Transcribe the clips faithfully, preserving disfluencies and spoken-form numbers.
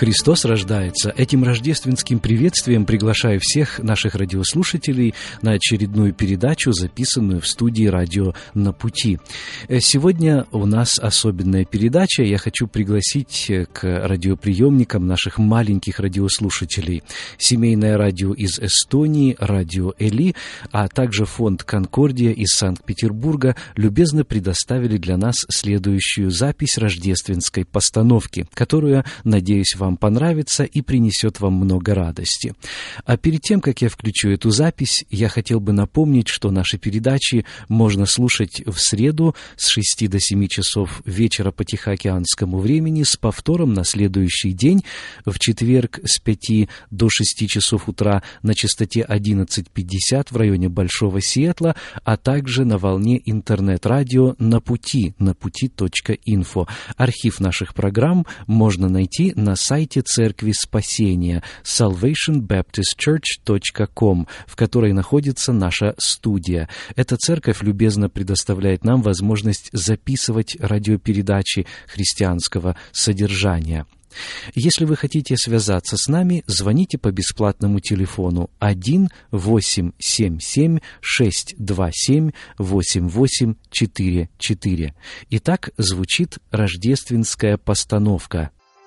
Христос рождается. Этим рождественским приветствием приглашаю всех наших радиослушателей на очередную передачу, записанную в студии «Радио на пути». Сегодня у нас особенная передача. Я хочу пригласить к радиоприемникам наших маленьких радиослушателей. Семейное радио из Эстонии, радио Эли, а также фонд «Конкордия» из Санкт-Петербурга любезно предоставили для нас следующую запись рождественской постановки, которая, надеюсь, вам понравится и принесет вам много радости. А перед тем, как я включу эту запись, я хотел бы напомнить, что наши передачи можно слушать в среду с шести до семи часов вечера по тихоокеанскому времени, с повтором на следующий день, в четверг с пяти до шести часов утра на частоте одиннадцать пятьдесят в районе Большого Сиэтла, а также на волне интернет-радио «На пути» на пути точка инфо. Архив наших программ можно найти на сайте Церкви Спасения салвейшн бэптист чёрч точка ком, в которой находится наша студия. Эта церковь любезно предоставляет нам возможность записывать радиопередачи христианского содержания. Если вы хотите связаться с нами, звоните по бесплатному телефону один восемь семь семь шесть два семь восемь восемь четыре четыре. Итак, звучит рождественская постановка.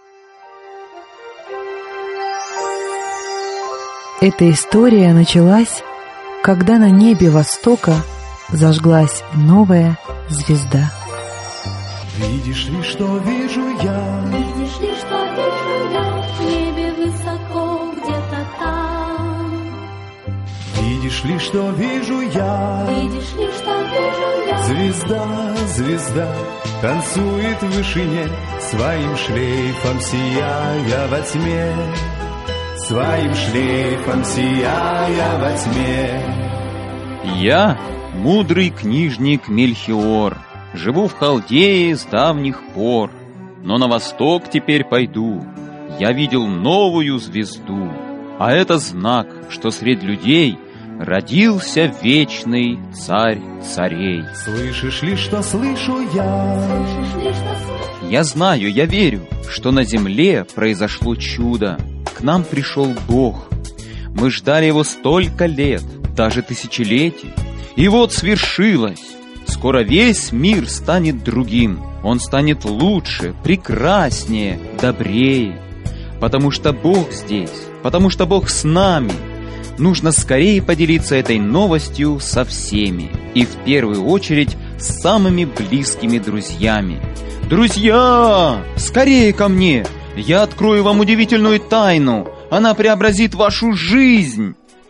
Эта история началась, когда на небе востока зажглась новая звезда. Видишь ли, что вижу я? Видишь ли, что вижу я? В небе высоко где-то там. Видишь ли, что вижу я? Видишь ли, что вижу я? Звезда, звезда танцует в вышине, своим шлейфом сияя во тьме. Своим шлейфом сияя во тьме. Я мудрый книжник Мельхиор, живу в Халдее с давних пор, но на восток теперь пойду. Я видел новую звезду, а это знак, что средь людей родился вечный царь царей. Слышишь ли, что слышу я? Слышишь ли, что слышу? Я знаю, я верю, что на земле произошло чудо. К нам пришел Бог. Мы ждали Его столько лет, даже тысячелетий. И вот свершилось. Скоро весь мир станет другим. Он станет лучше, прекраснее, добрее. Потому что Бог здесь, потому что Бог с нами. Нужно скорее поделиться этой новостью со всеми. И в первую очередь с самыми близкими друзьями. Друзья, скорее ко мне! Я открою вам удивительную тайну. Она преобразит вашу жизнь.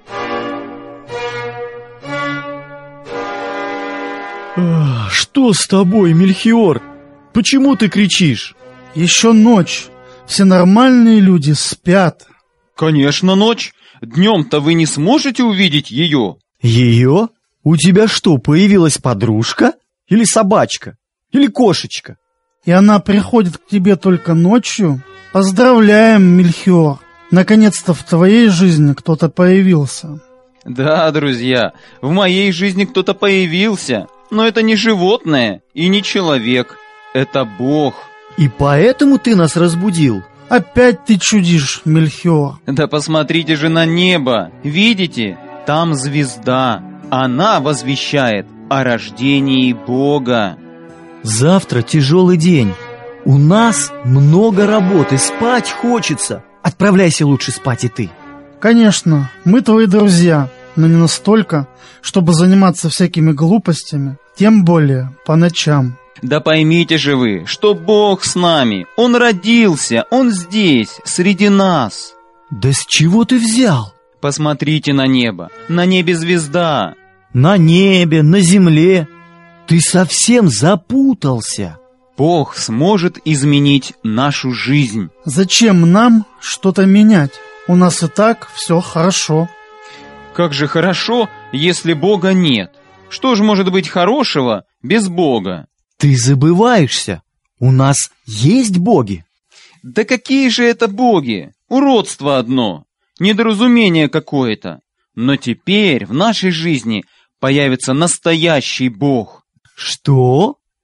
Что с тобой, Мельхиор? Почему ты кричишь? Еще ночь. Все нормальные люди спят. Конечно, ночь. Днем-то вы не сможете увидеть ее. Ее? У тебя что, появилась подружка? Или собачка? Или кошечка? И она приходит к тебе только ночью? Поздравляем, Мельхиор. Наконец-то в твоей жизни кто-то появился. Да, друзья, в моей жизни кто-то появился. Но это не животное и не человек. Это Бог. И поэтому ты нас разбудил? Опять ты чудишь, Мельхиор. Да посмотрите же на небо. Видите? Там звезда. Она возвещает о рождении Бога. Завтра тяжелый день. У нас много работы, спать хочется. Отправляйся лучше спать и ты. Конечно, мы твои друзья, но не настолько, чтобы заниматься всякими глупостями, тем более по ночам. Да поймите же вы, что Бог с нами. Он родился, Он здесь, среди нас. Да с чего ты взял? Посмотрите на небо. На небе звезда. На небе, на земле. Ты совсем запутался. Бог сможет изменить нашу жизнь. Зачем нам что-то менять? У нас и так все хорошо. Как же хорошо, если Бога нет. Что же может быть хорошего без Бога? Ты забываешься. У нас есть боги. Да какие же это боги? Уродство одно, недоразумение какое-то. Но теперь в нашей жизни появится настоящий Бог. Что?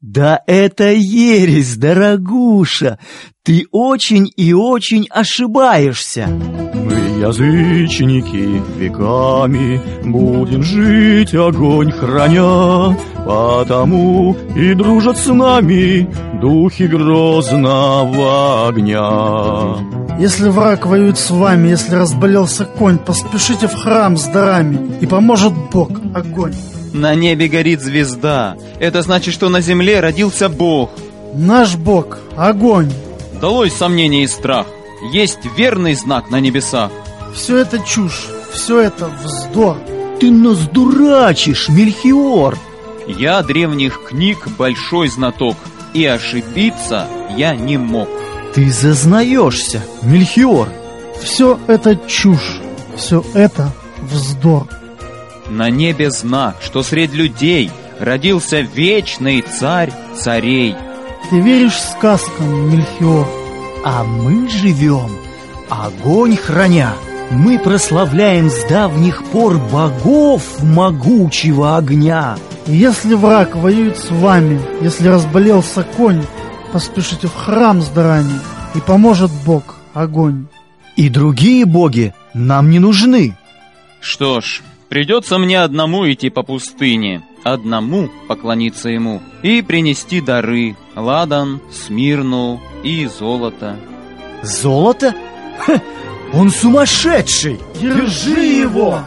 Да это ересь, дорогуша! Ты очень и очень ошибаешься. Мы, язычники, веками будем жить, огонь храня, потому и дружат с нами духи грозного огня. Если враг воюет с вами, если разболелся конь, поспешите в храм с дарами, и поможет Бог, огонь. На небе горит звезда. Это значит, что на земле родился Бог. Наш Бог, огонь. Долой сомнения и страх. Есть верный знак на небесах. Все это чушь, все это вздор. Ты нас дурачишь, Мельхиор. Я древних книг большой знаток, и ошибиться я не мог. Ты зазнаешься, Мельхиор. Все это чушь, все это вздор. На небе знак, что среди людей родился вечный царь царей. Ты веришь сказкам, Мельхиор? А мы живем, огонь храня. Мы прославляем с давних пор богов могучего огня. И если враг воюет с вами, если разболелся конь, поспешите в храм с дарами, и поможет Бог, огонь. И другие боги нам не нужны. Что ж, придется мне одному идти по пустыне, одному поклониться ему и принести дары: ладан, смирну и золото. Золото? Ха, он сумасшедший! Держи его!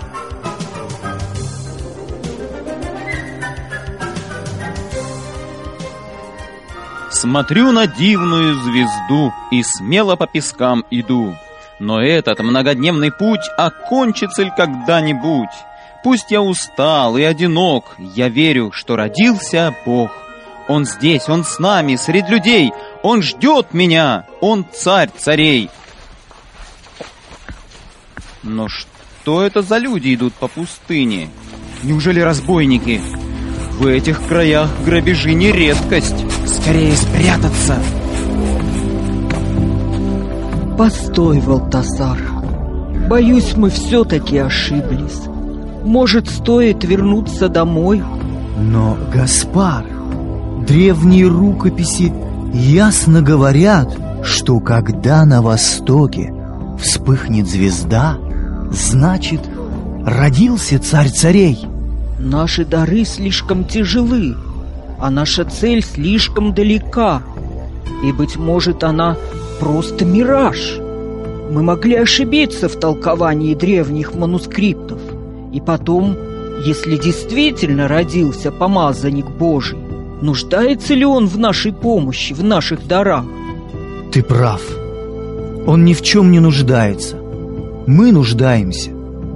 Смотрю на дивную звезду и смело по пескам иду. Но этот многодневный путь окончится ли когда-нибудь? Пусть я устал и одинок, я верю, что родился Бог. Он здесь, Он с нами, среди людей, Он ждет меня, Он царь царей. Но что это за люди идут по пустыне? Неужели разбойники? В этих краях грабежи не редкость. Скорее спрятаться. Постой, Валтасар. Боюсь, мы все-таки ошиблись. Может, стоит вернуться домой? Но, Гаспар, древние рукописи ясно говорят, что когда на востоке вспыхнет звезда, значит, родился царь царей. Наши дары слишком тяжелы, а наша цель слишком далека. И, быть может, она просто мираж. Мы могли ошибиться в толковании древних манускриптов. И потом, если действительно родился помазанник Божий, нуждается ли он в нашей помощи, в наших дарах? Ты прав. Он ни в чем не нуждается. Мы нуждаемся.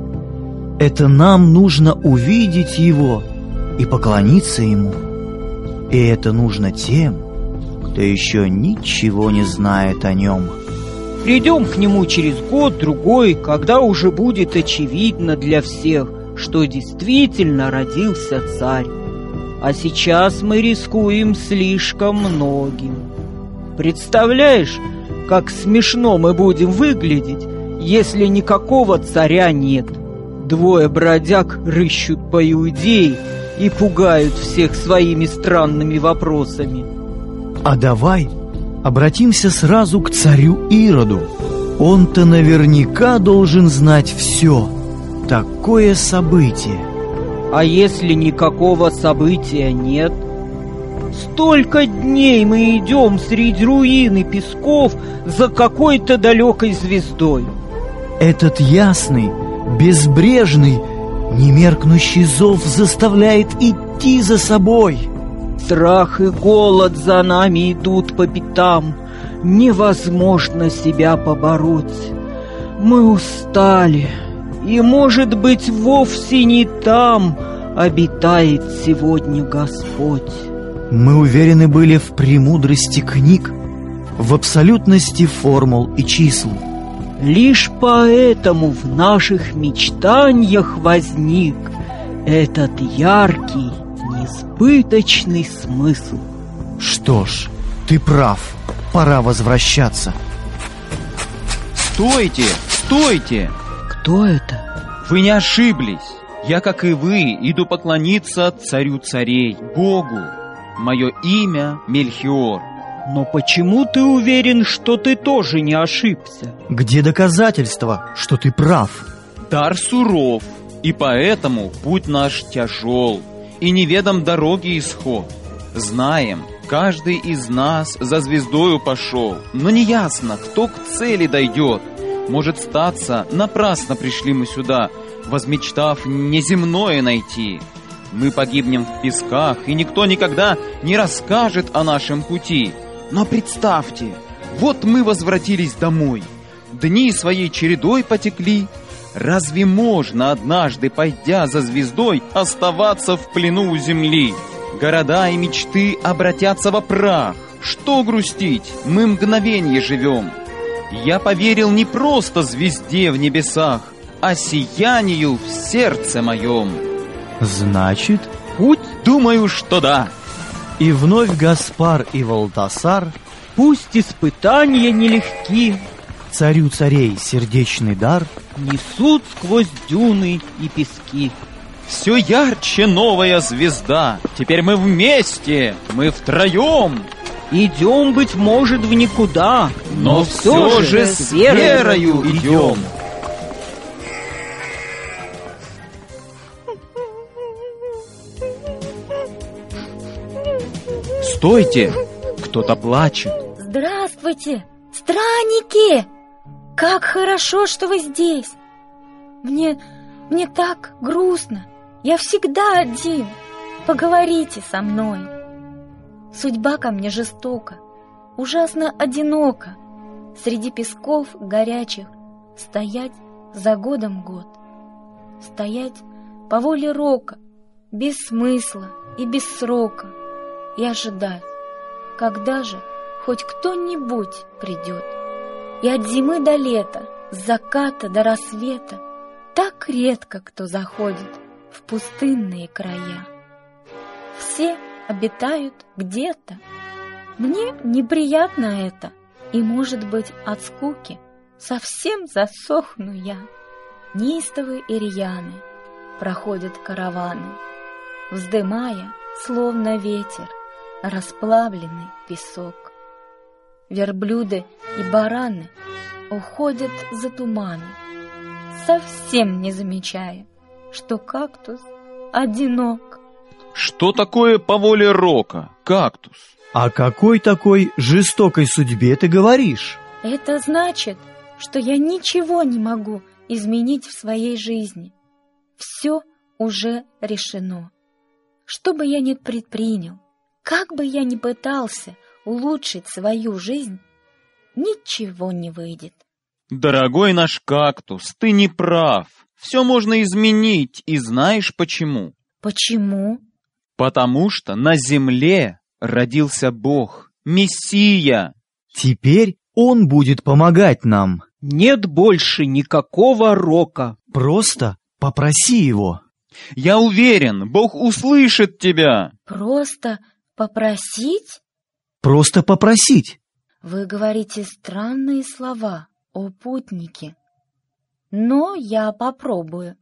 Это нам нужно увидеть его и поклониться ему. И это нужно тем, кто еще ничего не знает о нем. Придем к нему через год-другой, когда уже будет очевидно для всех, что действительно родился царь. А сейчас мы рискуем слишком многим. Представляешь, как смешно мы будем выглядеть, если никакого царя нет? Двое бродяг рыщут по Иудее и пугают всех своими странными вопросами. А давай обратимся сразу к царю Ироду. Он-то наверняка должен знать все. Такое событие. А если никакого события нет? Столько дней мы идем среди руин и песков за какой-то далекой звездой. Этот ясный, безбрежный, немеркнущий зов заставляет идти за собой. Страх и голод за нами идут по пятам. Невозможно себя побороть. Мы устали, и, может быть, вовсе не там обитает сегодня Господь. Мы уверены были в премудрости книг, в абсолютности формул и чисел. Лишь поэтому в наших мечтаниях возник этот яркий, несбыточный смысл. Что ж, ты прав, пора возвращаться. Стойте, стойте! Кто это? Вы не ошиблись. Я, как и вы, иду поклониться царю царей, Богу. Мое имя Мельхиор. Но почему ты уверен, что ты тоже не ошибся? Где доказательства, что ты прав? Дар суров, и поэтому путь наш тяжел, и неведом дороги исход. Знаем, каждый из нас за звездою пошел, но неясно, кто к цели дойдет. Может статься, напрасно пришли мы сюда, возмечтав неземное найти. Мы погибнем в песках, и никто никогда не расскажет о нашем пути. Но представьте, вот мы возвратились домой, дни своей чередой потекли. Разве можно однажды, пойдя за звездой, оставаться в плену у земли? Города и мечты обратятся во прах. Что грустить? Мы мгновенье живем. Я поверил не просто звезде в небесах, а сиянию в сердце моем. Значит, Путь? Думаю, что да. и вновь Гаспар и Валтасар Пусть испытания нелегки, царю царей сердечный дар несут сквозь дюны и пески. Все ярче новая звезда. Теперь мы вместе, мы втроем. Идем, быть может, в никуда, Но все же с верою идем. Стойте! Кто-то плачет. Здравствуйте, странники! Как хорошо, что вы здесь. Мне, мне так грустно. Я всегда один. Поговорите со мной. Судьба ко мне жестока, ужасно одинока. Среди песков горячих стоять за годом год. Стоять по воле рока, без смысла и без срока. И ожидать, когда же хоть кто-нибудь придет. И от зимы до лета, с заката до рассвета так редко кто заходит в пустынные края. Все обитают где-то. Мне неприятно это, и, может быть, от скуки совсем засохну я. Неистовые и рьяны проходят караваны, вздымая, словно ветер, расплавленный песок. Верблюды и бараны уходят за туманы, совсем не замечая, что кактус одинок. Что такое по воле рока, кактус? О какой такой жестокой судьбе ты говоришь? Это значит, что я ничего не могу изменить в своей жизни. Все уже решено. Что бы я ни предпринял, как бы я ни пытался улучшить свою жизнь, ничего не выйдет. Дорогой наш кактус, ты не прав. Все можно изменить, и знаешь почему? Почему? Потому что на земле родился Бог, Мессия. Теперь он будет помогать нам. Нет больше никакого рока. Просто попроси его. Я уверен, Бог услышит тебя. Просто попросить? Просто попросить. Вы говорите странные слова, о путнике. Но я попробую.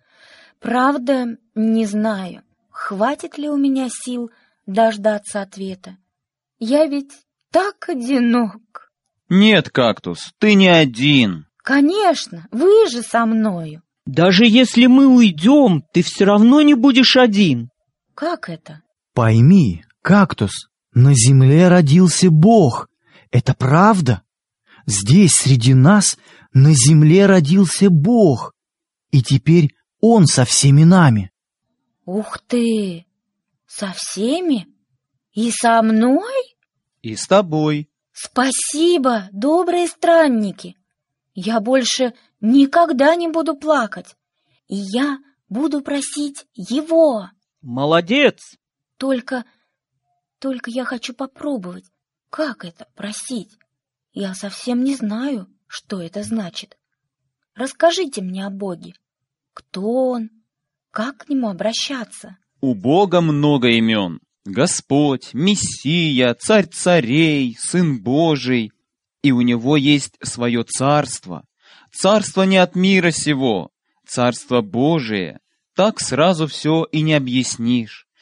Правда, не знаю, хватит ли у меня сил дождаться ответа. Я ведь так одинок. Нет, кактус, ты не один. Конечно, вы же со мною. Даже если мы уйдем, ты все равно не будешь один. Как это? Пойми, кактус, на земле родился Бог. Это правда? Здесь, среди нас, на земле родился Бог. И теперь Он со всеми нами. Ух ты! Со всеми? И со мной? И с тобой. Спасибо, добрые странники. Я больше никогда не буду плакать. И я буду просить его. Молодец! Только, только я хочу попробовать, как это просить. Я совсем не знаю, что это значит. Расскажите мне о Боге. Кто Он? Как к Нему обращаться? У Бога много имен. Господь, Мессия, Царь царей, Сын Божий. И у Него есть свое царство. Царство не от мира сего, Царство Божие. Так сразу все и не объяснишь.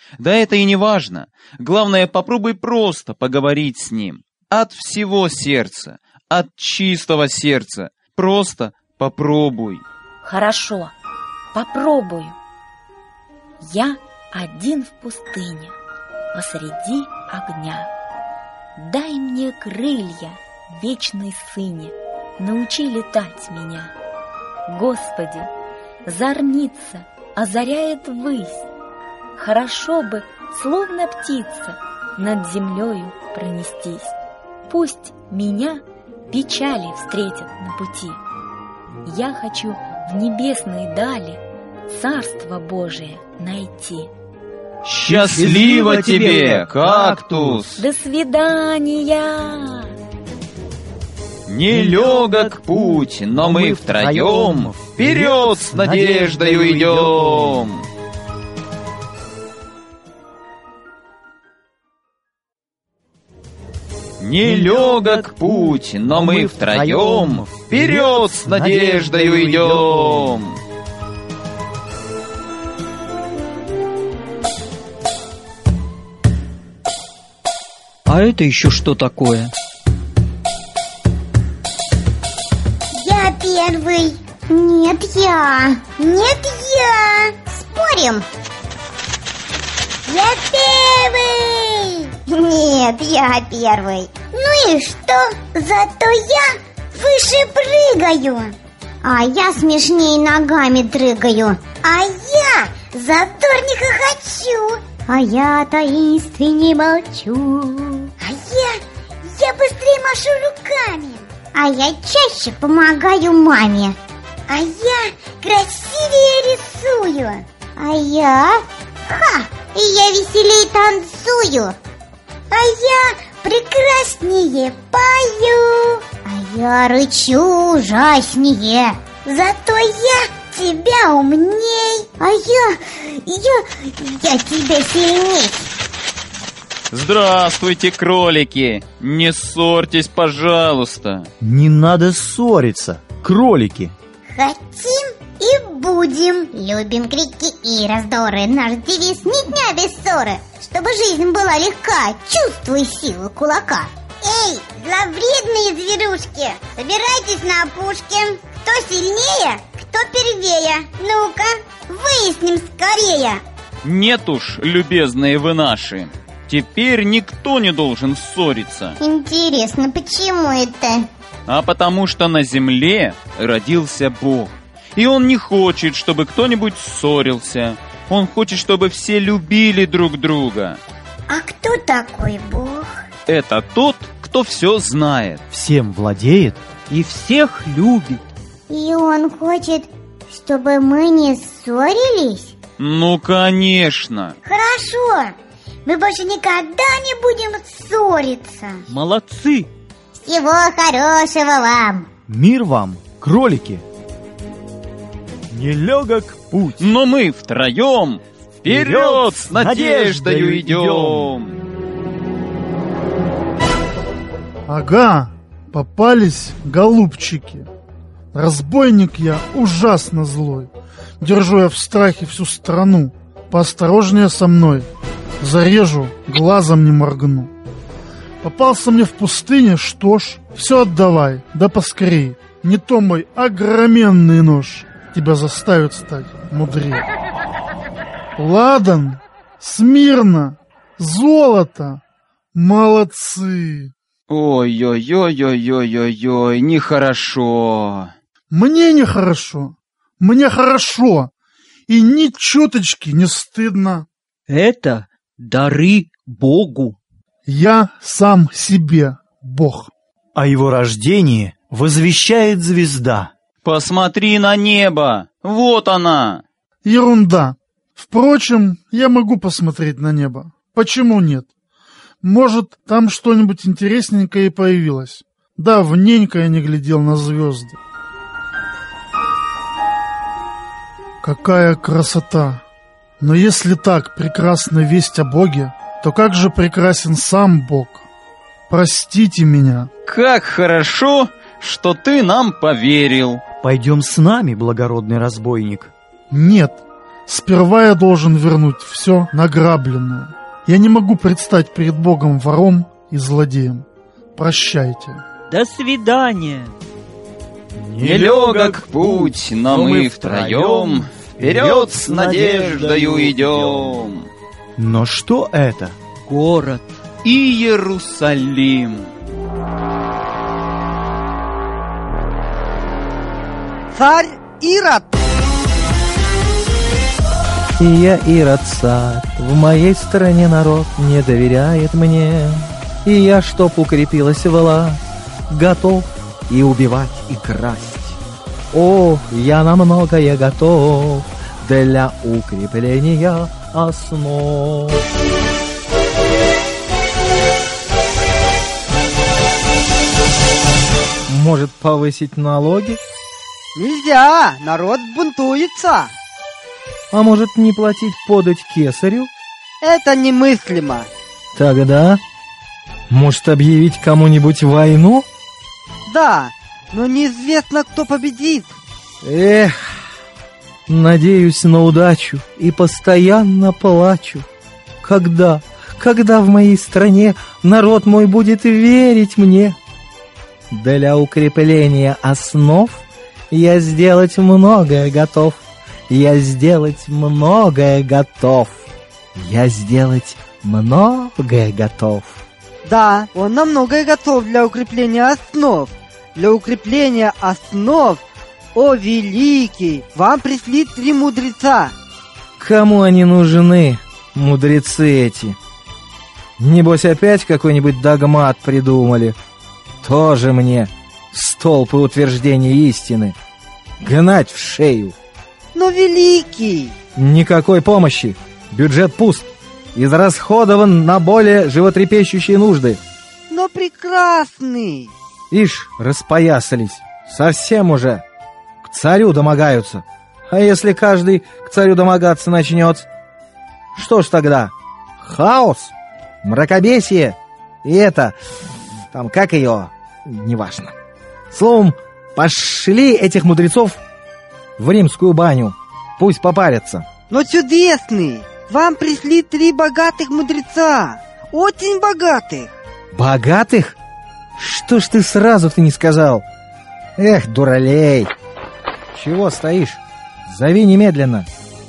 Да это и не важно. Главное, попробуй просто поговорить с ним. От всего сердца, от чистого сердца. Просто попробуй. Хорошо, попробую. Я один в пустыне, посреди огня. Дай мне крылья, вечный Сыне, научи летать меня. Господи, зорница озаряет ввысь. Хорошо бы, словно птица, над землею пронестись. Пусть меня печали встретят на пути. Я хочу в небесной дали Царство Божие найти. Счастливо тебе, кактус! До свидания! Нелегок путь, но мы втроем вперед с надеждою идем. Нелегок путь, но мы втроем вперед с надеждою идем. А это еще что такое? Я первый. Нет, я. Нет, я. Спорим? Я первый. Нет, я первый. Ну и что? Зато я выше прыгаю. А я смешнее ногами дрыгаю. А я задорнее хохочу. А я таинственнее молчу. А я, я быстрее машу руками. А я чаще помогаю маме. А я красивее рисую. А я, ха, и я веселее танцую. А я прекраснее пою. А я рычу ужаснее. Зато я тебя умней. А я, я, я тебя сильней. Здравствуйте, кролики! Не ссорьтесь, пожалуйста. Не надо ссориться, кролики. Хотим и будем. Любим крики и раздоры. Наш девиз: ни дня без ссоры. Чтобы жизнь была легка, чувствуй силу кулака. Эй, зловредные зверушки, собирайтесь на опушке. Кто сильнее, кто первее. Ну-ка, выясним скорее. Нет уж, любезные вы наши. Теперь никто не должен ссориться. Интересно, почему это? А потому что на земле родился Бог. И Он не хочет, чтобы кто-нибудь ссорился. Он хочет, чтобы все любили друг друга. А кто такой Бог? Это тот, кто все знает, всем владеет и всех любит. И Он хочет, чтобы мы не ссорились? Ну, конечно. Хорошо. Мы больше никогда не будем ссориться. Молодцы. Всего хорошего вам. Мир вам, кролики. Нелегок путь, но мы втроем вперед с надеждою идем. Ага, попались голубчики. Разбойник я ужасно злой. Держу я в страхе всю страну. Поосторожнее со мной. Зарежу, глазом не моргну. Попался мне в пустыне, что ж, все отдавай, да поскорей. Не то мой огроменный нож тебя заставит стать мудрее. Ладан, смирно, золото, молодцы. Ой-ой-ой-ой-ой-ой-ой, нехорошо. Мне нехорошо, мне хорошо, и ни чуточки не стыдно. Это дары Богу. Я сам себе Бог. О его рождении возвещает звезда. Посмотри на небо, вот она. Ерунда. Впрочем, я могу посмотреть на небо. Почему нет? Может, там что-нибудь интересненькое и появилось. Давненько я не глядел на звезды. Какая красота! Но если так прекрасна весть о Боге, то как же прекрасен сам Бог? Простите меня. Как хорошо, что ты нам поверил. Пойдем с нами, благородный разбойник. Нет, Сперва я должен вернуть все награбленное. Я не могу предстать перед Богом вором и злодеем. Прощайте. До свидания. Нелегок путь, но мы втроем вперед с надеждою идем. Но что это? Город Иерусалим. Царь Ирод! И я Ирод царь, в моей стране народ не доверяет мне. И я, чтоб укрепилась власть, готов и убивать, и красть. О, я на многое готов для укрепления основ. Может, повысить налоги? Нельзя, народ бунтуется. А может, не платить подать кесарю? Это немыслимо. Тогда, может, объявить кому-нибудь войну? Да, но неизвестно, кто победит. Эх, надеюсь на удачу и постоянно плачу. Когда, когда в моей стране народ мой будет верить мне? Для укрепления основ я сделать многое готов. Я сделать многое готов. Я сделать многое готов. Да, он на многое готов для укрепления основ. Для укрепления основ, о великий, вам пришли три мудреца. Кому они нужны, мудрецы эти? Небось опять какой-нибудь догмат придумали. Тоже мне столпы утверждения истины. Гнать в шею. Но великий! Никакой помощи. Бюджет пуст. Израсходован на более животрепещущие нужды. Но прекрасный! Ишь, распоясались. Совсем уже. К царю домогаются. А если каждый к царю домогаться начнет? Что ж тогда? Хаос? Мракобесие? И это... Там как ее? Неважно. Словом, пошли этих мудрецов в римскую баню. Пусть попарятся. Но чудесный! Вам пришли три богатых мудреца. Очень богатых. Богатых? Что ж ты сразу-то не сказал? Эх, дуралей! Чего стоишь? Зови немедленно.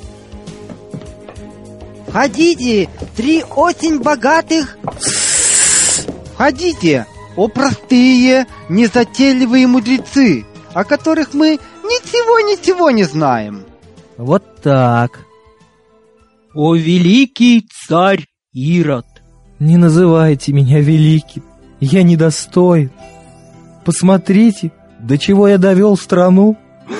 Входите, три очень богатых... Входите, о простые, незатейливые мудрецы, о которых мы ничего-ничего не знаем. Вот так. О великий царь Ирод! Не называйте меня великим, я недостоин. Посмотрите, до чего я довел страну.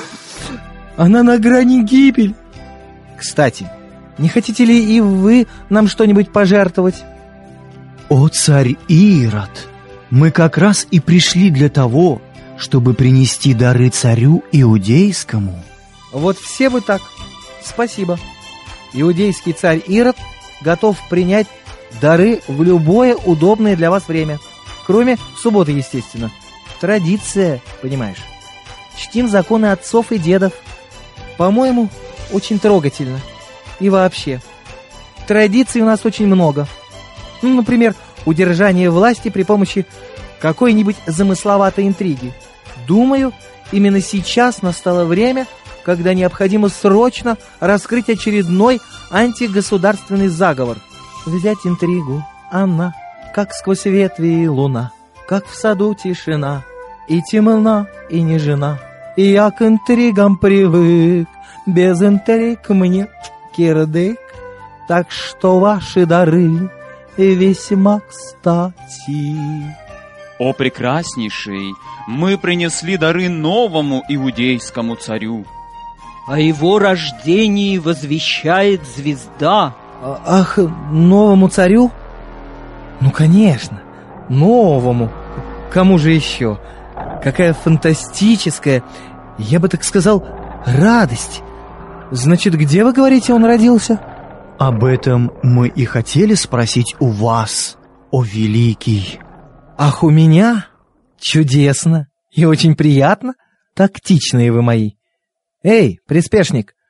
Она на грани гибели. Кстати, не хотите ли и вы нам что-нибудь пожертвовать? О, царь Ирод, мы как раз и пришли для того, чтобы принести дары царю Иудейскому. Вот все бы так. Спасибо. Иудейский царь Ирод готов принять дары в любое удобное для вас время. Кроме субботы, естественно. Традиция, понимаешь. Чтим законы отцов и дедов. По-моему, очень трогательно. И вообще, традиций у нас очень много. Ну, например, удержание власти при помощи какой-нибудь замысловатой интриги. Думаю, именно сейчас настало время, когда необходимо срочно раскрыть очередной антигосударственный заговор. Взять интригу, она, как сквозь ветви луна, как в саду тишина, и темна, и нежна. И я к интригам привык, без интриг мне кирдык. Так что ваши дары весьма кстати. О прекраснейший, мы принесли дары новому иудейскому царю. О его рождении возвещает звезда. Ах, новому царю? Ну, конечно, новому. Кому же еще? Какая фантастическая, я бы так сказал, радость. Значит, где, вы говорите, он родился? Об этом мы и хотели спросить у вас, о великий. Ах, у меня? Чудесно и очень приятно. Тактичные вы мои. Эй, приспешник,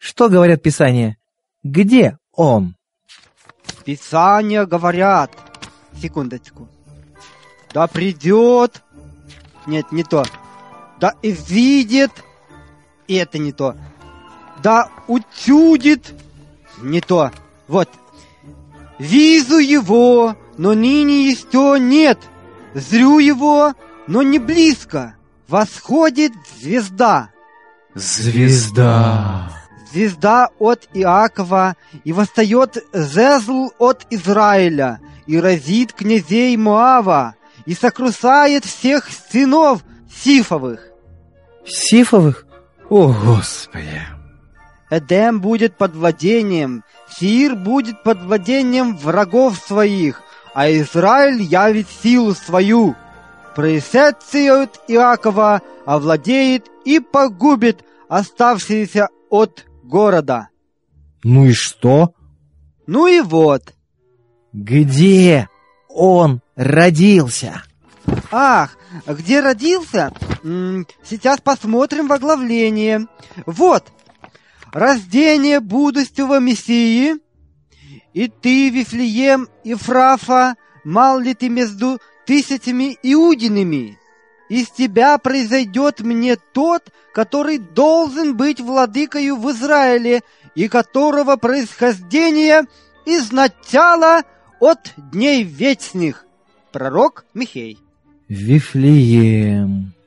Что говорят Писания? Где он? Писания говорят. Секундочку. Да придет. Нет, не то. Да извидит. И это не то. Да утюдит. Не то. Вот. Визу его, но ныне еще нет. Зрю его, но не близко. Восходит звезда. Звезда. Звезда от Иакова, и восстает жезл от Израиля, и разит князей Моава, и сокрушает всех сынов Сифовых. Сифовых? О, Господи! Эдем будет под владением, Сир будет под владением врагов своих, а Израиль явит силу свою. Происшедший от Иакова овладеет и погубит оставшиеся от города. Ну и что? Ну и вот. Где он родился? Ах, где родился? М-м, сейчас посмотрим в оглавление. Вот. Рождение будущего Мессии. И ты, Вифлеем Ефрафа, мал ли ты между тысячами иудиными? Из тебя произойдет мне тот, который должен быть владыкою в Израиле, и которого происхождение изначало от дней вечных. Пророк Михей. Вифлеем.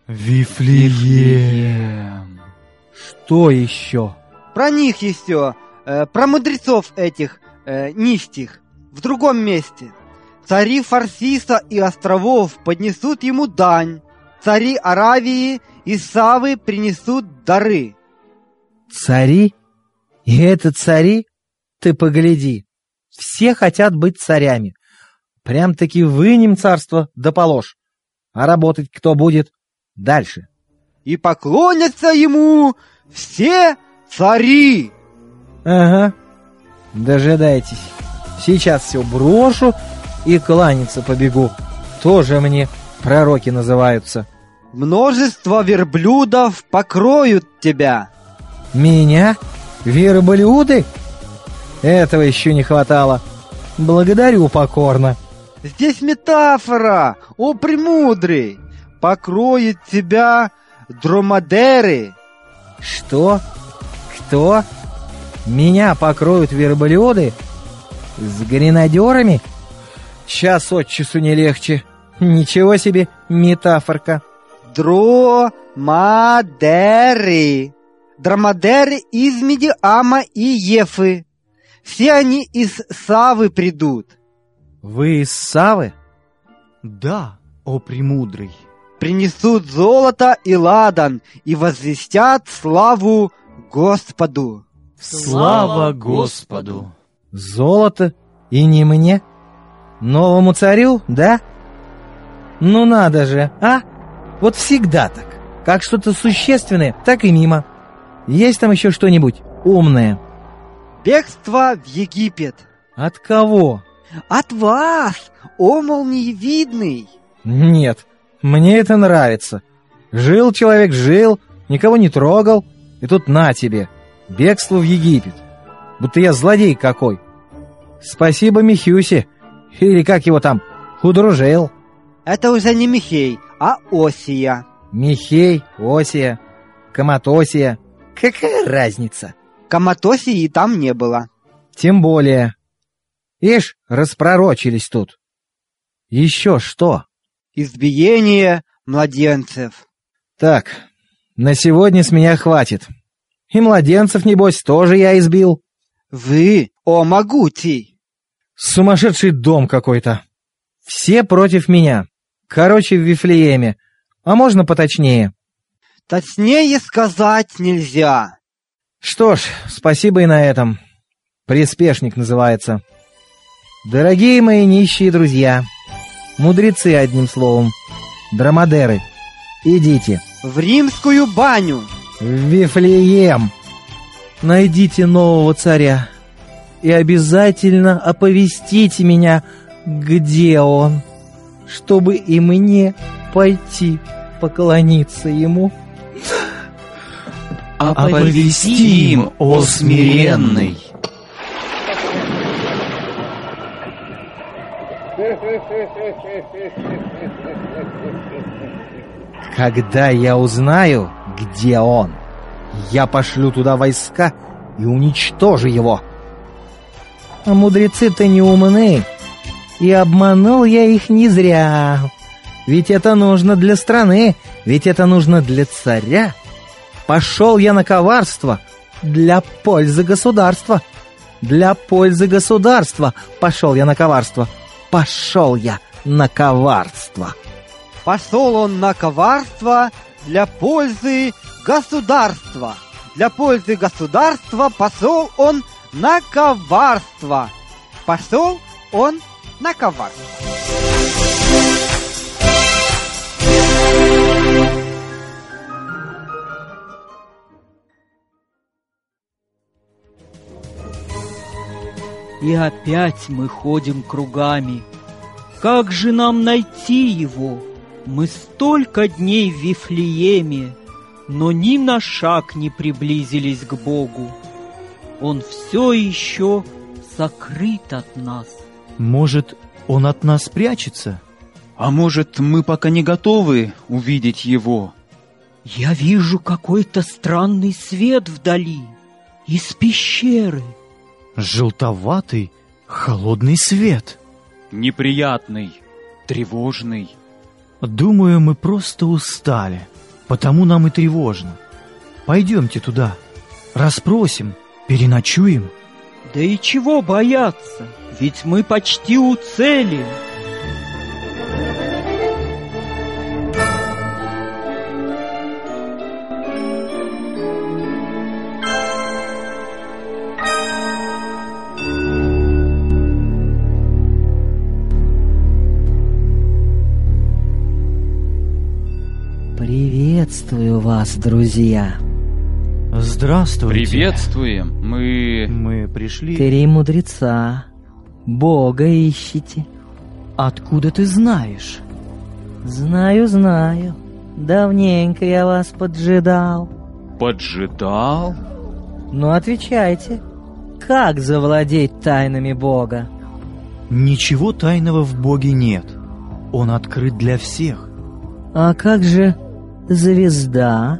Вифлеем. Что еще? Про них еще, э, про мудрецов этих э, нищих, в другом месте. Цари Фарсиса и островов поднесут ему дань. Цари Аравии и Савы принесут дары. Цари? И это цари? Ты погляди. Все хотят быть царями. Прям-таки вынем царство да положь. А работать кто будет? Дальше. И поклонятся ему все цари. Ага. Дожидайтесь. Сейчас все брошу и кланяться побегу. Тоже мне пророки называются. Множество верблюдов покроют тебя. Меня? Верблюды? Этого еще не хватало. Благодарю покорно. Здесь метафора, о премудрый. Покроет тебя дромадеры. Что? Кто? Меня покроют верблюды? С гренадерами? Час от часу не легче. Ничего себе метафорка. Дромадеры. Дромадеры из Медиама и Ефы. Все они из Савы придут. Вы из Савы? Да, о премудрый. Принесут золото и ладан и возвестят славу Господу. Слава Господу! Золото и не мне? Новому царю, да? Ну надо же, а? Вот всегда так. Как что-то существенное, так и мимо. Есть там еще что-нибудь умное? Бегство в Египет. От кого? От вас, о молниевидный. Нет, мне это нравится. Жил человек, жил, никого не трогал, и тут на тебе, бегство в Египет. Будто я злодей какой. Спасибо Михюсе, или как его там, удружил. Это уже не Михей, а Осия. Михей, Осия, Коматосия. Какая разница? Коматосии там не было. Тем более. Ишь, распророчились тут. Еще что? Избиение младенцев. Так, на сегодня с меня хватит. И младенцев, небось, тоже я избил. Вы, о могутий. Сумасшедший дом какой-то. Все против меня. Короче, в Вифлееме. А можно поточнее? Точнее сказать нельзя. Что ж, спасибо и на этом. Приспешник называется. Дорогие мои нищие друзья, мудрецы, одним словом, дромадеры, идите. В римскую баню. В Вифлеем. Найдите нового царя и обязательно оповестите меня, где он, чтобы и мне пойти поклониться ему. оповестим, о смиренный. Когда я узнаю, где он, я пошлю туда войска и уничтожу его. А мудрецы-то не умны, и обманул я их не зря. Ведь это нужно для страны, ведь это нужно для царя. Пошел я на коварство для пользы государства. Для пользы государства пошел я на коварство. Пошел я на коварство. Пошел он на коварство для пользы государства. Для пользы государства пошел он на коварство. Пошел он на коварство. И опять мы ходим кругами. Как же нам найти его? Мы столько дней в Вифлееме, но ни на шаг не приблизились к Богу. Он все еще сокрыт от нас. Может, он от нас прячется? А может, мы пока не готовы увидеть его? Я вижу какой-то странный свет вдали, из пещеры. Желтоватый, холодный свет. Неприятный, тревожный. Думаю, мы просто устали, потому нам и тревожно. Пойдемте туда, расспросим, переночуем. Да и чего бояться, ведь мы почти у цели. Приветствую вас, друзья. Здравствуйте. Приветствуем. Мы... Мы пришли... Три мудреца. Бога ищете. Откуда ты знаешь? Знаю, знаю. Давненько я вас поджидал. Поджидал? Ну, отвечайте. Как завладеть тайнами Бога? Ничего тайного в Боге нет. Он открыт для всех. А как же звезда?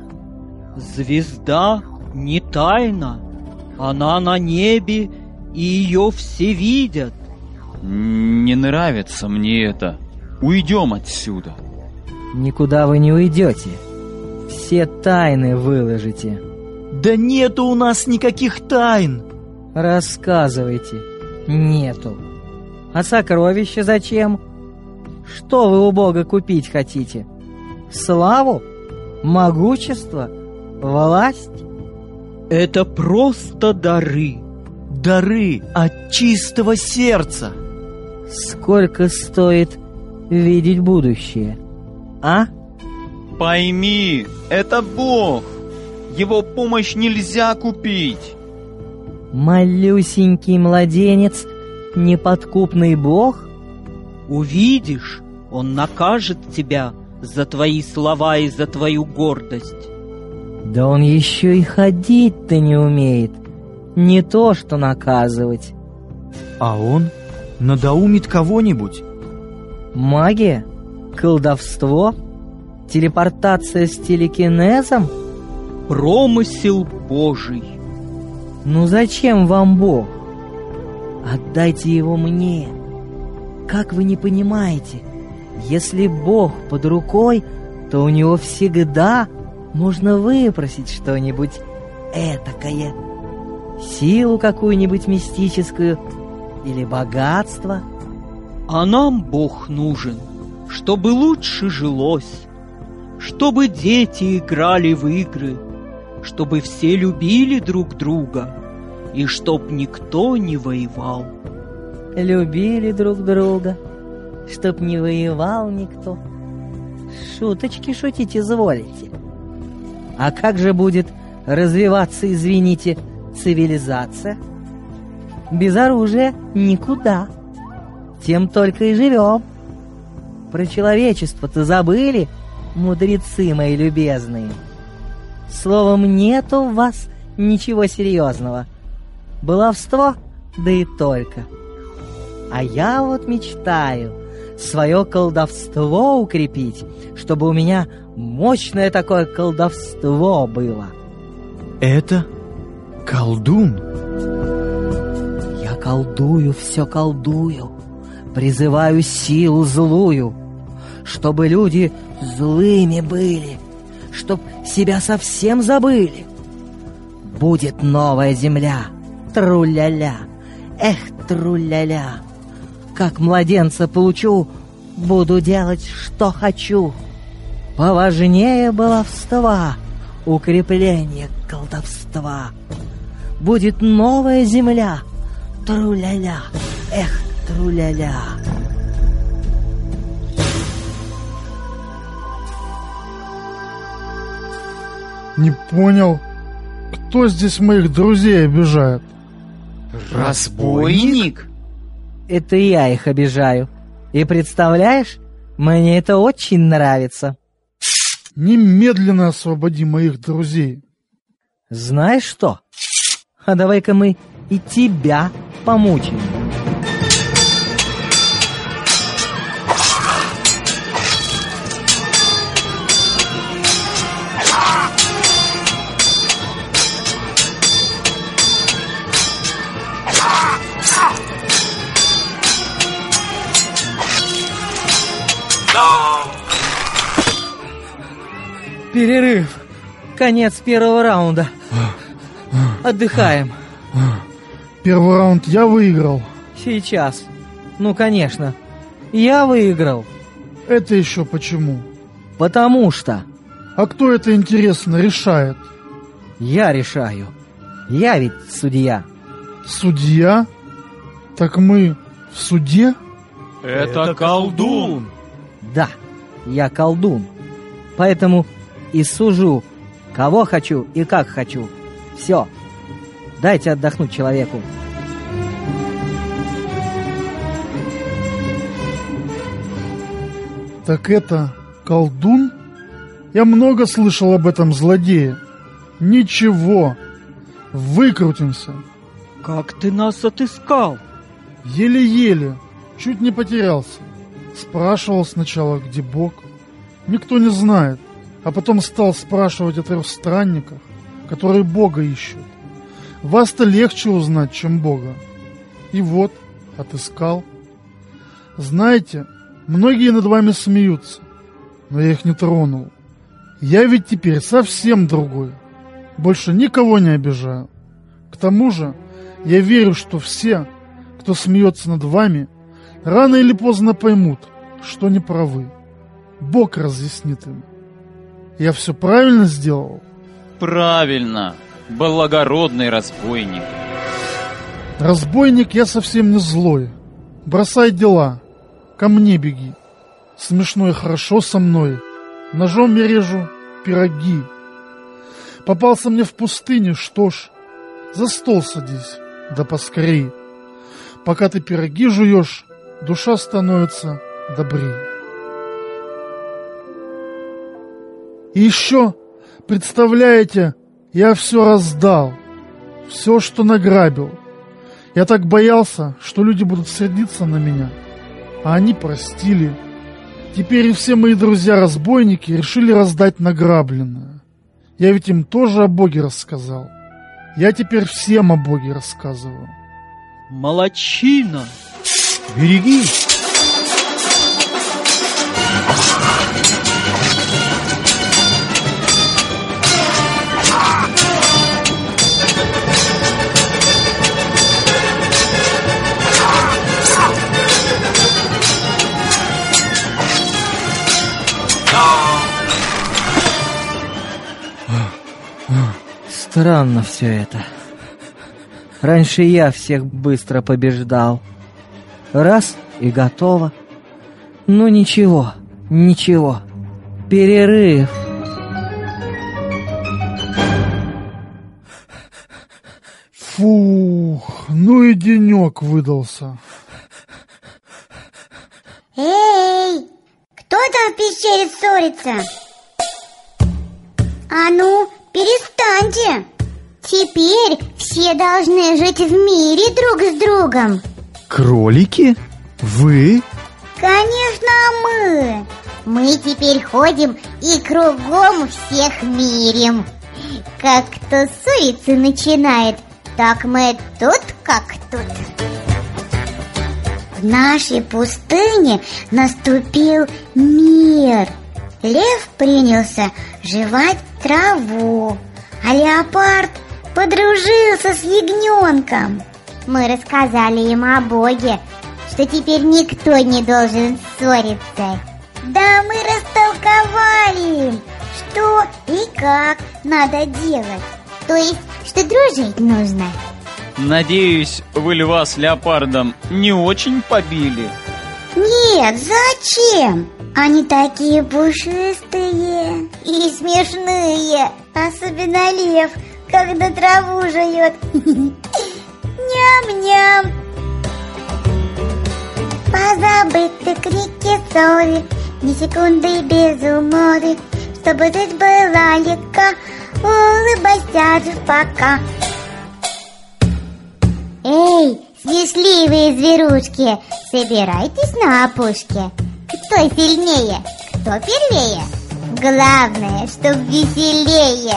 Звезда не тайна. Она на небе, и ее все видят. Не нравится мне это. Уйдем отсюда. Никуда вы не уйдете. Все тайны выложите. Да нету у нас никаких тайн. Рассказывайте. Нету. А сокровища зачем? Что вы у Бога купить хотите? Славу? Могущество? Власть? Это просто дары. Дары от чистого сердца. Сколько стоит видеть будущее? А? Пойми, это Бог. Его помощь нельзя купить. Малюсенький младенец, неподкупный Бог? Увидишь, он накажет тебя за твои слова и за твою гордость. Да он еще и ходить-то не умеет. Не то что наказывать. А он надоумит кого-нибудь. Магия? Колдовство? Телепортация с телекинезом? Промысел Божий. Ну зачем вам Бог? Отдайте его мне. Как вы не понимаете, если Бог под рукой, то у него всегда можно выпросить что-нибудь этакое. Силу какую-нибудь мистическую или богатство. А нам Бог нужен, чтобы лучше жилось, чтобы дети играли в игры, чтобы все любили друг друга и чтоб никто не воевал. Любили друг друга, чтоб не воевал никто. Шуточки шутить изволите. А как же будет развиваться, извините, цивилизация? Без оружия никуда. Тем только и живем. Про человечество-то забыли, мудрецы мои любезные? Словом, нету в вас ничего серьезного. Баловство, да и только. А я вот мечтаю свое колдовство укрепить, чтобы у меня мощное такое колдовство было. Это колдун? Я колдую, все колдую, призываю силу злую, чтобы люди злыми были, чтоб себя совсем забыли. Будет новая земля, тру-ля-ля, эх, тру-ля-ля. Как младенца получу, буду делать, что хочу. Поважнее баловства, укрепление колдовства. Будет новая земля, тру-ля-ля, эх, тру-ля-ля. Не понял, кто здесь моих друзей обижает? Разбойник? Это я их обижаю. И представляешь, мне это очень нравится. Немедленно освободи моих друзей. Знаешь что? А давай-ка мы и тебя помучим. Перерыв. Конец первого раунда. Отдыхаем. Первый раунд я выиграл. Сейчас. Ну, конечно. Я выиграл. Это еще почему? Потому что. А кто это, интересно, решает? Я решаю. Я ведь судья. Судья? Так мы в суде? Это колдун. Да, я колдун. Поэтому и сужу, кого хочу и как хочу. Все. Дайте отдохнуть человеку. Так это колдун? Я много слышал об этом злодее. Ничего. Выкрутимся. Как ты нас отыскал? Еле-еле. Чуть не потерялся. Спрашивал сначала, где Бог. Никто не знает. А потом стал спрашивать о трех странниках, которые Бога ищут. Вас-то легче узнать, чем Бога. И вот, отыскал. Знаете, многие над вами смеются, но я их не тронул. Я ведь теперь совсем другой. Больше никого не обижаю. К тому же, я верю, что все, кто смеется над вами, рано или поздно поймут, что не правы. Бог разъяснит им. Я все правильно сделал? Правильно, благородный разбойник. Разбойник я совсем не злой. Бросай дела, ко мне беги. Смешно и хорошо со мной. Ножом я режу пироги. Попался мне в пустыне, что ж, за стол садись, да поскорей. Пока ты пироги жуешь, душа становится добрей. И еще, представляете, я все раздал, все, что награбил. Я так боялся, что люди будут сердиться на меня, а они простили. Теперь и все мои друзья-разбойники решили раздать награбленное. Я ведь им тоже о Боге рассказал. Я теперь всем о Боге рассказываю. Молодчина! Береги! Странно все это. Раньше я всех быстро побеждал. Раз и готово. Ну ничего, ничего. Перерыв. Фух, ну и денек выдался. Эй, кто там в пещере ссорится? А ну, перестаньте. Теперь все должны жить в мире друг с другом. Кролики? Вы? Конечно, мы. Мы теперь ходим и кругом всех мирим. Как кто ссориться начинает, так мы тут как тут. В нашей пустыне наступил мир. Лев принялся жевать траву, а леопард подружился с ягненком. Мы рассказали им о Боге, что теперь никто не должен ссориться. Да мы растолковали им, что и как надо делать. То есть, что дружить нужно. Надеюсь, вы льва с леопардом не очень побили? Нет, зачем? Они такие пушистые и смешные. Особенно лев, когда траву жует. Ням-ням. Позабыты крики ссоры, ни секунды без уморы. Чтобы жить была легка, улыбайся же пока. Эй, смешливые зверушки, собирайтесь на опушке. Кто сильнее, кто первее? Главное, чтоб веселее.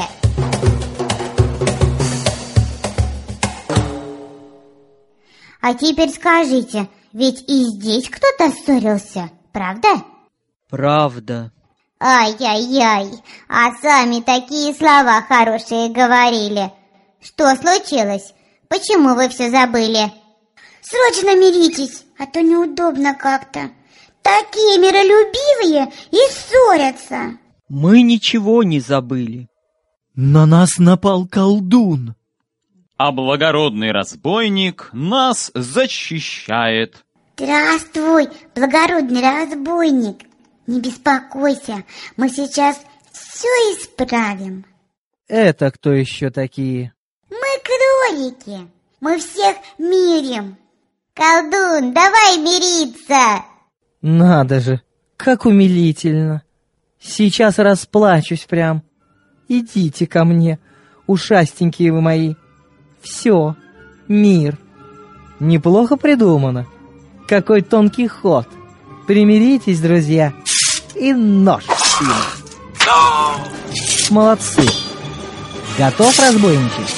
А теперь скажите, ведь и здесь кто-то ссорился, правда? Правда. Ай-яй-яй, а сами такие слова хорошие говорили. Что случилось? Почему вы все забыли? Срочно миритесь, а то неудобно как-то. Такие миролюбивые и ссорятся. Мы ничего не забыли. На нас напал колдун. А благородный разбойник нас защищает. Здравствуй, благородный разбойник. Не беспокойся, мы сейчас все исправим. Это кто еще такие? Мы кролики, мы всех мирим. Колдун, давай мириться. Надо же, как умилительно. Сейчас расплачусь прям. Идите ко мне, ушастенькие вы мои. Все, мир. Неплохо придумано. Какой тонкий ход. Примиритесь, друзья, и нож им. Молодцы. Готов, разбойничать?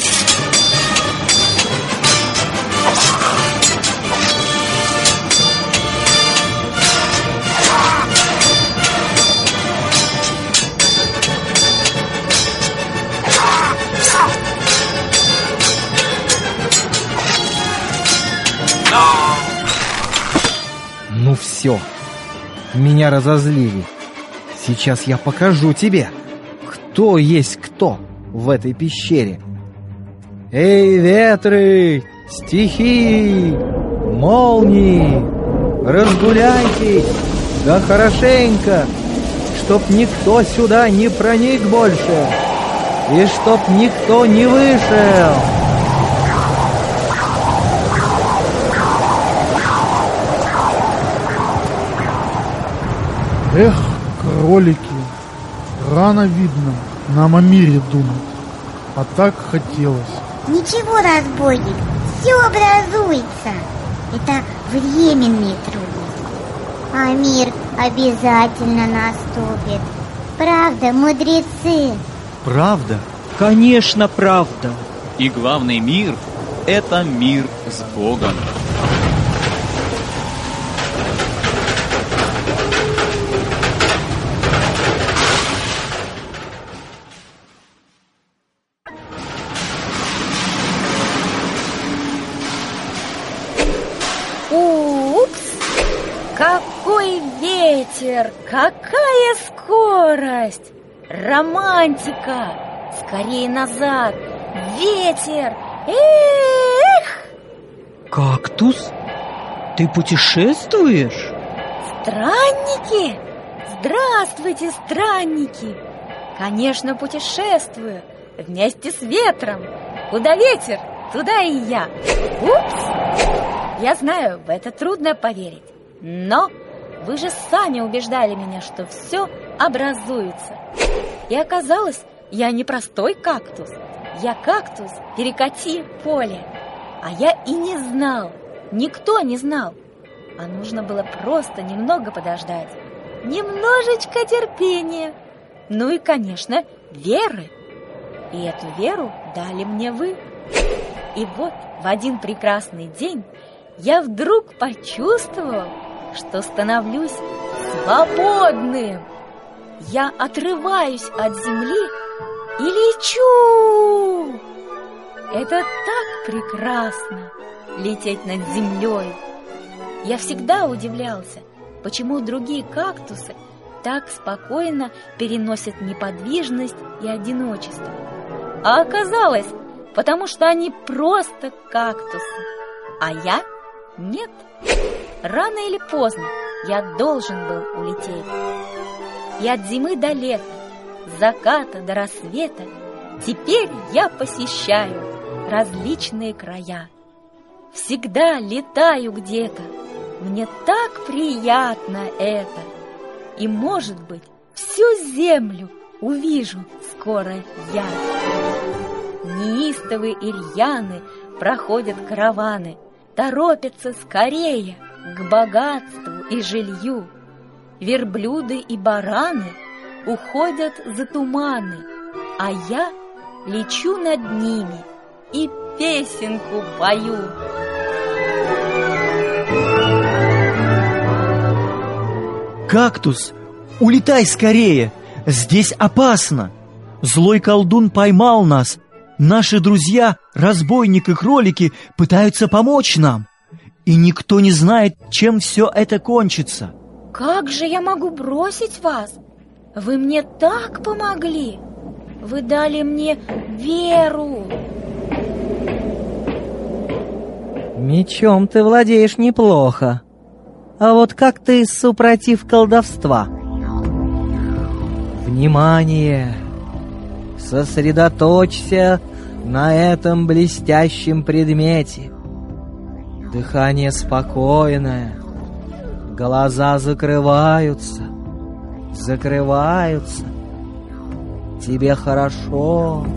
Ну все, меня разозлили. Сейчас я покажу тебе, кто есть кто в этой пещере. Эй, ветры, стихии, молнии, разгуляйтесь, да хорошенько, чтоб никто сюда не проник больше, и чтоб никто не вышел. Эх, кролики, рано видно, нам о мире думать, а так хотелось. Ничего, разбойник, все образуется. Это временные трудности, а мир обязательно наступит. Правда, мудрецы? Правда? Конечно, правда. И главный мир — это мир с Богом. Какой ветер! Какая скорость! Романтика! Скорее назад! Ветер! Эх! Кактус? Ты путешествуешь? Странники? Здравствуйте, странники! Конечно, путешествую вместе с ветром. Куда ветер, туда и я. Упс! Я знаю, в это трудно поверить. Но вы же сами убеждали меня, что все образуется. И оказалось, Я не простой кактус, я кактус перекати поле. А я и не знал, никто не знал. А нужно было просто немного подождать. Немножечко терпения. Ну и, конечно, веры. И эту веру дали мне вы. И вот в один прекрасный день я вдруг почувствовал, что становлюсь свободным. Я отрываюсь от земли и лечу. Это так прекрасно — лететь над землей. Я всегда удивлялся, почему другие кактусы так спокойно переносят неподвижность и одиночество. А оказалось, потому что они просто кактусы, а я — нет. Рано или поздно я должен был улететь. И от зимы до лета, с заката до рассвета теперь я посещаю различные края. Всегда летаю где-то, мне так приятно это. И, может быть, всю землю увижу скоро я. Неистовые и рьяны проходят караваны, торопятся скорее к богатству и жилью. Верблюды и бараны уходят за туманы, а я лечу над ними и песенку пою. Кактус, улетай скорее, здесь опасно. Злой колдун поймал нас. Наши друзья, разбойник и кролики, пытаются помочь нам. И никто не знает, чем все это кончится. Как же я могу бросить вас? Вы мне так помогли. Вы дали мне веру. Мечом ты владеешь неплохо. А вот как ты супротив колдовства? Внимание! Сосредоточься на этом блестящем предмете. Дыхание спокойное. Глаза закрываются, закрываются. Тебе хорошо.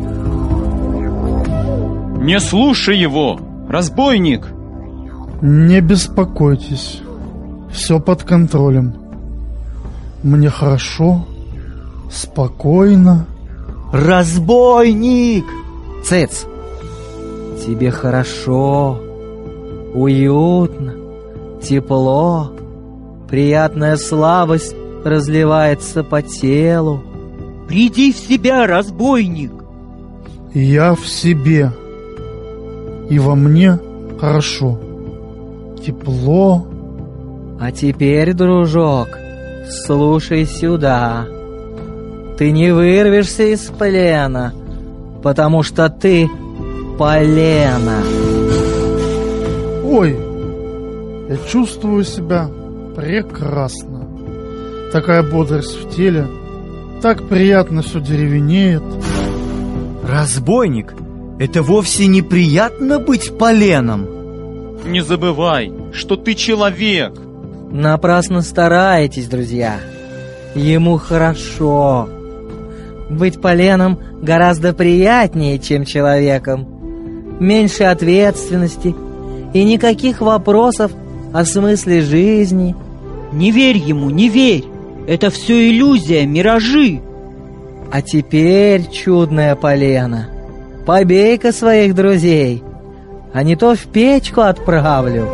Не слушай его, разбойник! Не беспокойтесь, все под контролем. Мне хорошо, спокойно. Разбойник! Цец, тебе хорошо, уютно, тепло, приятная слабость разливается по телу. Приди в себя, разбойник! Я в себе, и во мне хорошо, тепло. А теперь, дружок, слушай сюда. Ты не вырвешься из плена, потому что ты полено. Ой, я чувствую себя прекрасно. Такая бодрость в теле, так приятно все деревенеет. Разбойник, это вовсе неприятно быть поленом. Не забывай, что ты человек. Напрасно стараетесь, друзья. Ему хорошо. Быть поленом гораздо приятнее, чем человеком. Меньше ответственности и никаких вопросов о смысле жизни. Не верь ему, не верь. Это все иллюзия, миражи. А теперь, чудная полено, побей-ка своих друзей, а не то в печку отправлю.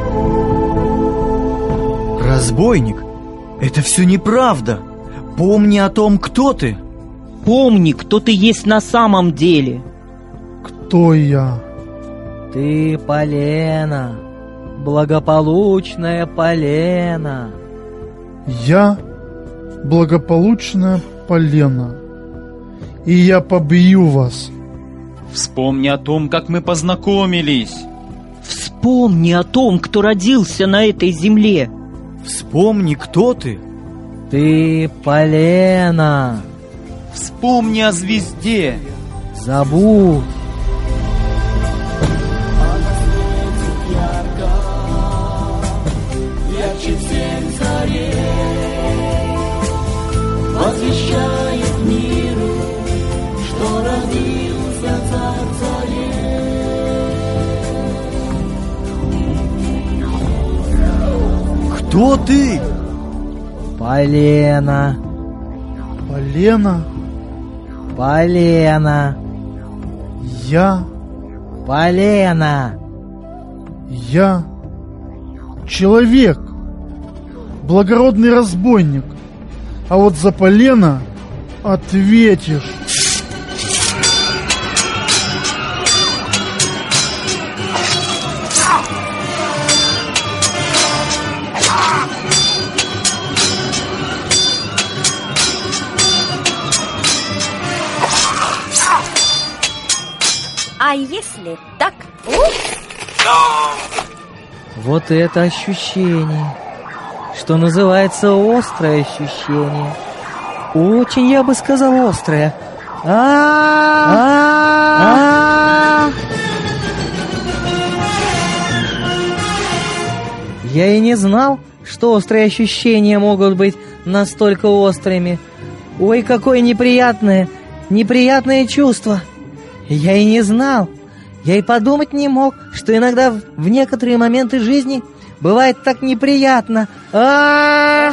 Разбойник, это все неправда. Помни о том, кто ты. Помни, кто ты есть на самом деле. Кто я? Ты полено, благополучная полено. Я благополучная полено, и я побью вас. Вспомни о том, как мы познакомились. Вспомни о том, кто родился на этой земле. Вспомни, кто ты. Ты полено. Вспомни о звезде. Забудь. Ярче всех зарей возвещает миру Кто ты? Полена. Полена? Полена. Я? Полена. Я? Человек. Благородный разбойник. А вот за полено ответишь. А если так? Вот это ощущение, что называется острое ощущение. Очень, я бы сказал, острое. А-а-а! Я и не знал, что острые ощущения могут быть настолько острыми. Ой, какое неприятное, неприятное чувство. Я и не знал. Я и подумать не мог, что иногда в некоторые моменты жизни бывает так неприятно. А-а-а!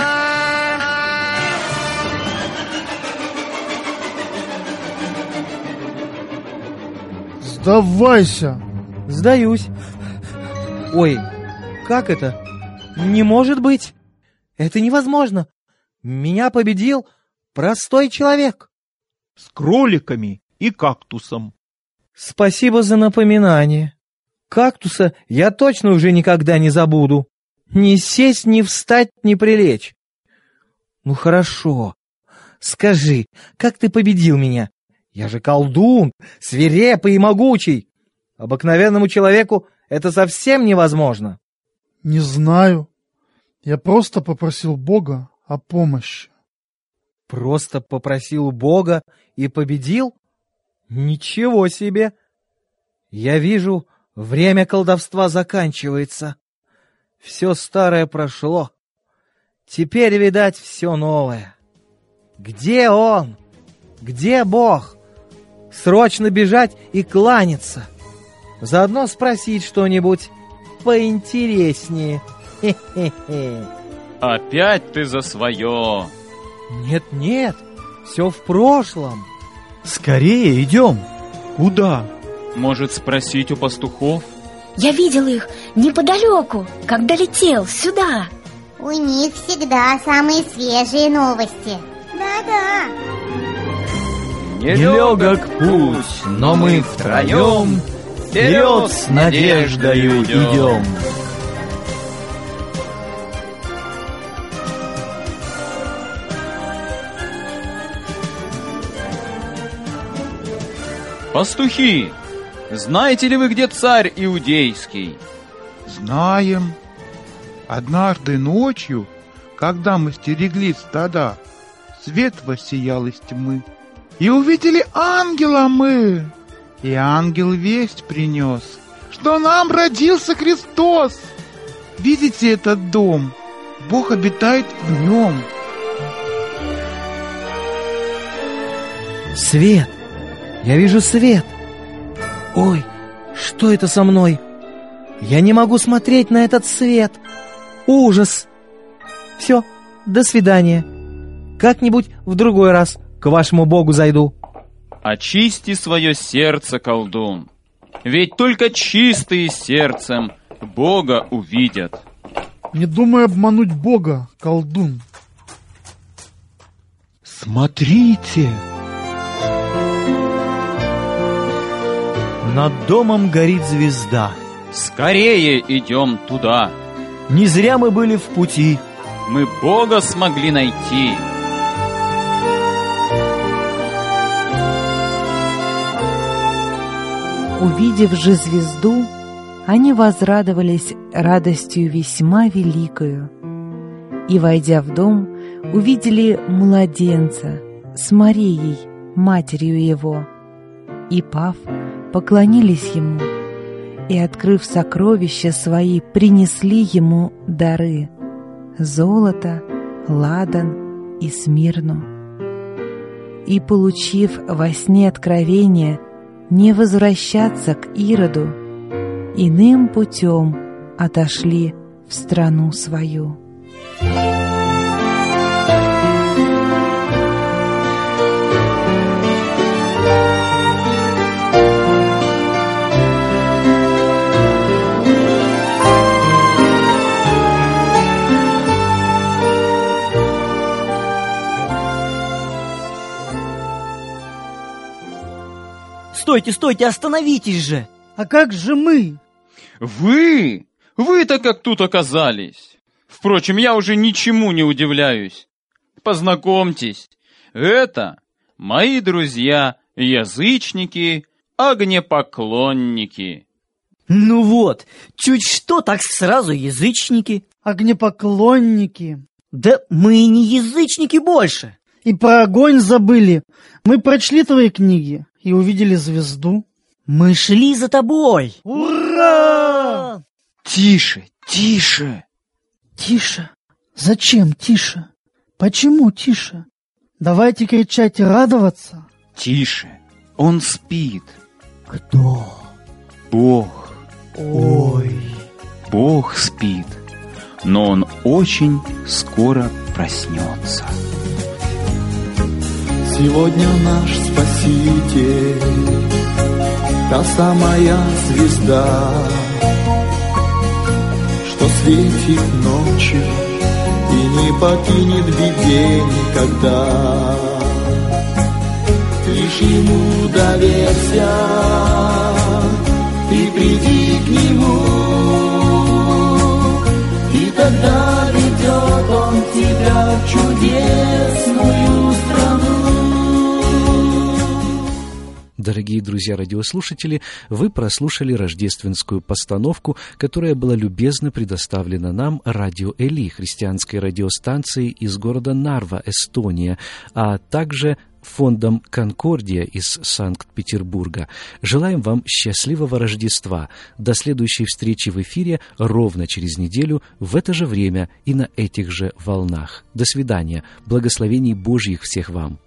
Сдавайся. Сдаюсь. Ой, как это? Не может быть. Это невозможно. Меня победил простой человек. С кроликами и кактусом. Спасибо за напоминание. Кактуса я точно уже никогда не забуду. Ни сесть, ни встать, ни прилечь. Ну хорошо. Скажи, как ты победил меня? Я же колдун, свирепый и могучий. Обыкновенному человеку это совсем невозможно. Не знаю. Я просто попросил Бога о помощи. Просто попросил Бога и победил? Ничего себе! Я вижу, время колдовства заканчивается. Все старое прошло. Теперь, видать, все новое. Где он? Где Бог? Срочно бежать и кланяться. Заодно спросить что-нибудь поинтереснее. Хе-хе-хе. Опять ты за свое. Нет-нет, все в прошлом. Скорее идем. Куда? Может, спросить у пастухов? Я видел их неподалеку, когда летел сюда. У них всегда самые свежие новости. Да-да. Нелегок путь, но мы втроем вперед с надеждою идем. Пастухи, знаете ли вы, где царь иудейский? Знаем. Однажды ночью, когда мы стерегли стада, свет воссиял из тьмы. И увидели ангела мы. И ангел весть принес, что нам родился Христос. Видите этот дом? Бог обитает в нем. Свет! Я вижу свет! Ой, что это со мной? Я не могу смотреть на этот свет! Ужас! Все, до свидания. Как-нибудь в другой раз к вашему Богу зайду. Очисти свое сердце, колдун. Ведь только чистые сердцем Бога увидят. Не думай обмануть Бога, колдун. Смотрите! Над домом горит звезда. Скорее идем туда. Не зря мы были в пути. Мы Бога смогли найти. Увидев же звезду, они возрадовались радостью весьма великою. И, войдя в дом, увидели младенца с Марией, матерью его. И, пав, поклонились ему, и, открыв сокровища свои, принесли ему дары — золото, ладан и смирну. И, получив во сне откровение не возвращаться к Ироду, иным путем отошли в страну свою. Стойте, стойте, остановитесь же! А как же мы? Вы? Вы-то как тут оказались? Впрочем, я уже ничему не удивляюсь. Познакомьтесь, это мои друзья-язычники, огнепоклонники. Ну вот, чуть что, так сразу язычники. Огнепоклонники. Да мы и не язычники больше. И про огонь забыли. Мы прочли твои книги и увидели звезду. Мы шли за тобой. Ура! Тише, тише. Тише? Зачем тише? Почему тише? Давайте кричать и радоваться. Тише, он спит. Кто? Бог. Ой. Бог спит, но он очень скоро проснется. Сегодня наш Спаситель, та самая звезда, что светит ночью и не покинет в беде никогда. Лишь ему доверься и приди к нему, и тогда ведет он тебя в чудесную страну. Дорогие друзья-радиослушатели, вы прослушали рождественскую постановку, которая была любезно предоставлена нам Радио Эли, христианской радиостанцией из города Нарва, Эстония, а также фондом «Конкордия» из Санкт-Петербурга. Желаем вам счастливого Рождества. До следующей встречи в эфире ровно через неделю в это же время и на этих же волнах. До свидания. Благословений Божьих всех вам.